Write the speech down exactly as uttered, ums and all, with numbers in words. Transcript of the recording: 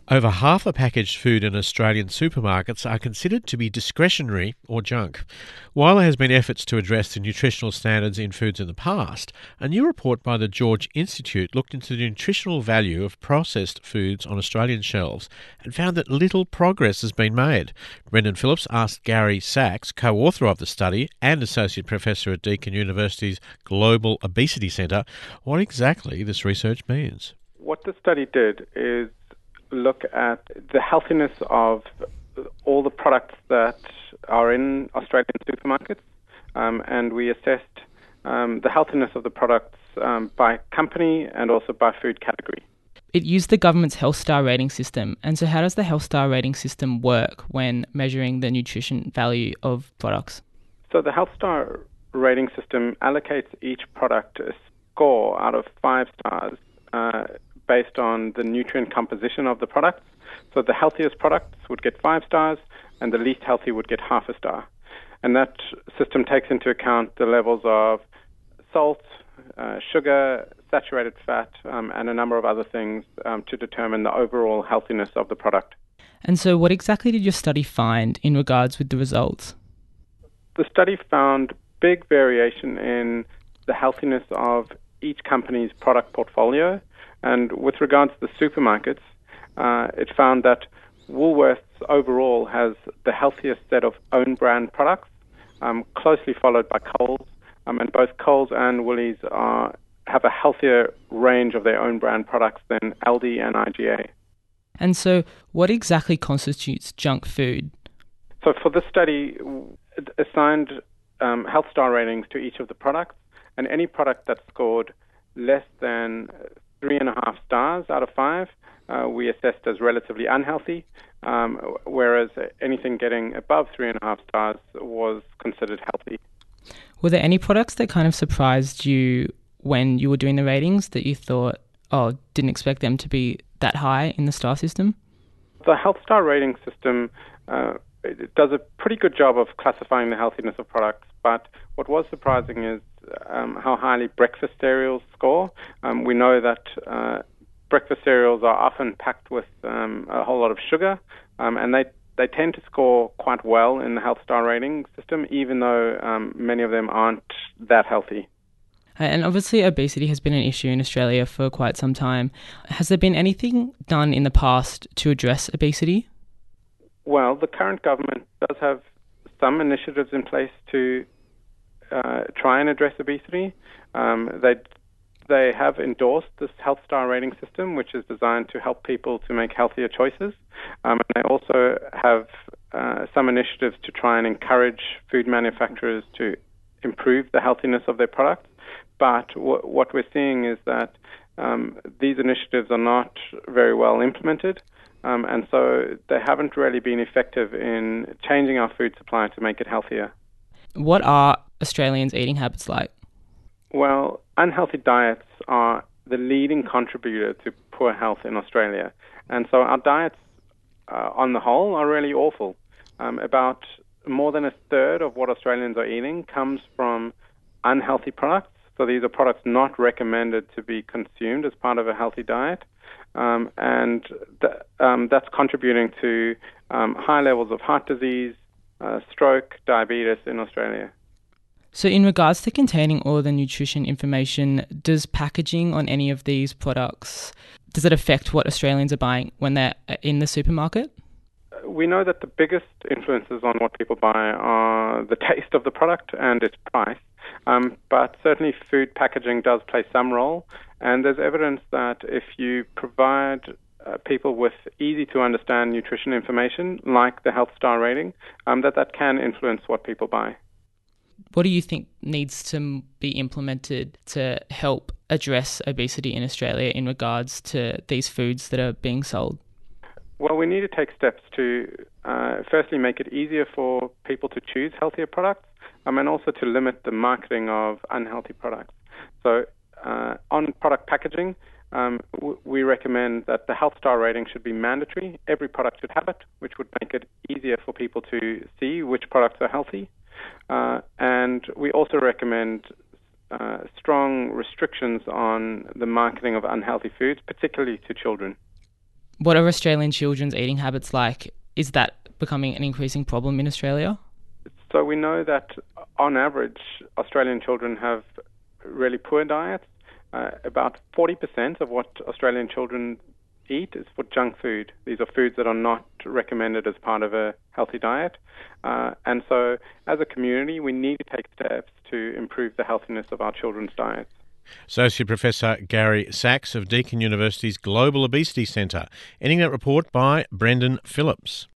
Over half the packaged food in Australian supermarkets are considered to be discretionary or junk. While there has been efforts to address the nutritional standards in foods in the past, a new report by the George Institute looked into the nutritional value of processed foods on Australian shelves and found that little progress has been made. Brendan Phillips asked Gary Sachs, co-author of the study and Associate Professor at Deakin University's Global Obesity Centre, what exactly this research means. What the study did is look at the healthiness of all the products that are in Australian supermarkets, um, and we assessed um, the healthiness of the products um, by company and also by food category. It used the government's Health Star rating system, and so how does the Health Star rating system work when measuring the nutrition value of products? So the Health Star rating system allocates each product a score out of five stars uh, based on the nutrient composition of the products. So the healthiest products would get five stars and the least healthy would get half a star. And that system takes into account the levels of salt, uh, sugar, saturated fat, um, and a number of other things um, to determine the overall healthiness of the product. And so what exactly did your study find in regards with the results? The study found big variation in the healthiness of each company's product portfolio. And with regards to the supermarkets, uh, it found that Woolworths overall has the healthiest set of own brand products, um, closely followed by Coles. Um, and both Coles and Woolies are, have a healthier range of their own brand products than Aldi and I G A. And so what exactly constitutes junk food? So for this study, it assigned um, Health Star ratings to each of the products, and any product that scored less than three and a half stars out of five, uh, we assessed as relatively unhealthy, um, whereas anything getting above three and a half stars was considered healthy. Were there any products that kind of surprised you when you were doing the ratings that you thought, oh, didn't expect them to be that high in the star system? The Health Star rating system uh, it does a pretty good job of classifying the healthiness of products, but what was surprising is um, how highly breakfast cereals score. Um, we know that uh, breakfast cereals are often packed with um, a whole lot of sugar, um, and they they tend to score quite well in the Health Star rating system, even though um, many of them aren't that healthy. And obviously obesity has been an issue in Australia for quite some time. Has there been anything done in the past to address obesity? Well, the current government does have some initiatives in place to uh, try and address obesity. Um, they they have endorsed this Health Star rating system, which is designed to help people to make healthier choices. Um, and they also have uh, some initiatives to try and encourage food manufacturers to improve the healthiness of their products. But w- what we're seeing is that um, these initiatives are not very well implemented. Um, and so they haven't really been effective in changing our food supply to make it healthier. What are Australians' eating habits like? Well, unhealthy diets are the leading contributor to poor health in Australia. And so our diets, uh, on the whole, are really awful. Um, about more than a third of what Australians are eating comes from unhealthy products. So these are products not recommended to be consumed as part of a healthy diet. Um, and th- um, that's contributing to um, high levels of heart disease, uh, stroke, diabetes in Australia. So in regards to containing all the nutrition information, does packaging on any of these products, does it affect what Australians are buying when they're in the supermarket? We know that the biggest influences on what people buy are the taste of the product and its price. Um, but certainly food packaging does play some role, and there's evidence that if you provide uh, people with easy-to-understand nutrition information, like the Health Star rating, um, that that can influence what people buy. What do you think needs to be implemented to help address obesity in Australia in regards to these foods that are being sold? Well, we need to take steps to uh, firstly make it easier for people to choose healthier products, um, and also to limit the marketing of unhealthy products. So uh, on product packaging, um, w- we recommend that the Health Star rating should be mandatory. Every product should have it, which would make it easier for people to see which products are healthy. Uh, and we also recommend uh, strong restrictions on the marketing of unhealthy foods, particularly to children. What are Australian children's eating habits like? Is that becoming an increasing problem in Australia? So we know that on average, Australian children have really poor diets. Uh, about forty percent of what Australian children eat is for junk food. These are foods that are not recommended as part of a healthy diet. Uh, and so as a community, we need to take steps to improve the healthiness of our children's diets. Associate Professor Gary Sachs of Deakin University's Global Obesity Centre, ending that report by Brendan Phillips.